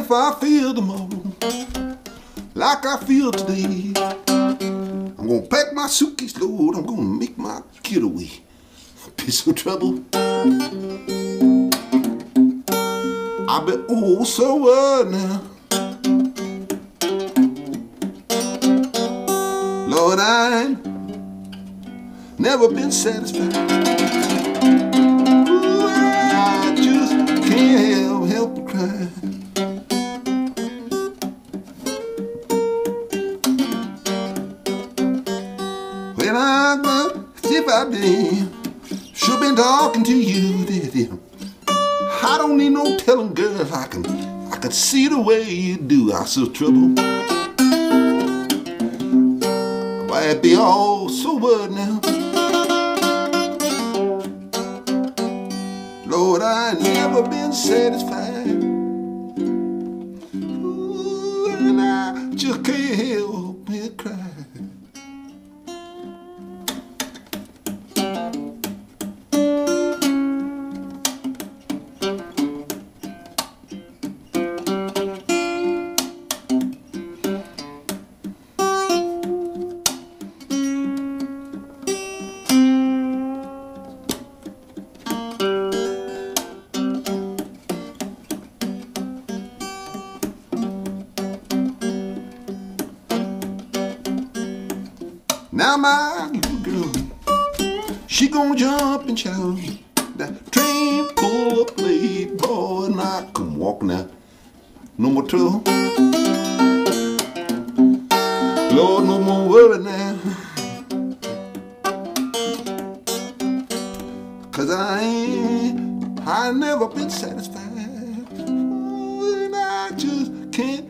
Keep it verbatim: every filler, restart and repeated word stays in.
if I feel tomorrow like I feel today, I'm gonna pack my suitcase load, I'm gonna make my getaway. Be so trouble. I've been oh so what now? Lord, I ain't never been satisfied. Ooh, I just can't help, help but cry. Well, I, if I did, should been talking to you, did you? I don't need no telling, girl. I can, I can see the way you do. I so trouble. Why it be all so what now? Lord, I ain't never been satisfied. Ooh, and I just can't help but cry. Now my little girl, she gonna jump and shout. That train pull up late, boy, and I come walking out. No more trouble. Lord, no more worry now. Cause I ain't, I ain't never been satisfied. Ooh, and I just can't